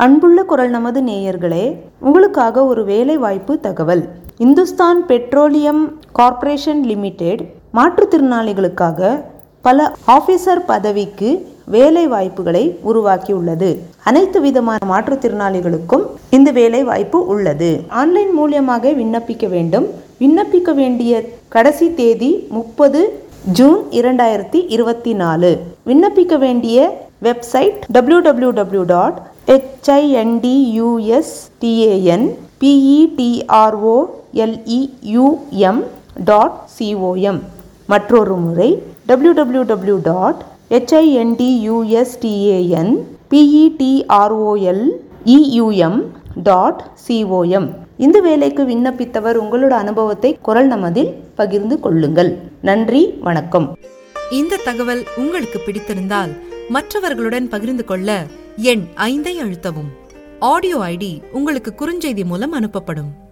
அன்புள்ள குரல் நமது நேயர்களே, உங்களுக்காக ஒரு வேலை வாய்ப்பு தகவல். இந்துஸ்தான் பெட்ரோலியம் கார்ப்பரேஷன் லிமிடெட் மாற்றுத்திறனாளிகளுக்காக பல ஆபீசர் பதவிக்கு வேலை வாய்ப்புகளை உருவாக்கியுள்ளது. அனைத்து விதமான மாற்றுத்திறனாளிகளுக்கும் இந்த வேலை வாய்ப்பு உள்ளது. ஆன்லைன் மூலமாக விண்ணப்பிக்க வேண்டும். விண்ணப்பிக்க வேண்டிய கடைசி தேதி 30 ஜூன் 2024. விண்ணப்பிக்க வேண்டிய வெப்சைட் www.hindustandpetroleum.com. மற்றொரு முறை www.hindustandpetroleum.com. இந்த வேலைக்கு விண்ணப்பித்தவர் உங்களோட அனுபவத்தை குரல் நமதில் பகிர்ந்து கொள்ளுங்கள். நன்றி, வணக்கம். இந்த தகவல் உங்களுக்கு பிடித்திருந்தால் மற்றவர்களுடன் பகிர்ந்து கொள்ள எண் 5 அழுத்தவும். ஆடியோ ஐடி உங்களுக்கு குறுஞ்செய்தி மூலம் அனுப்பப்படும்.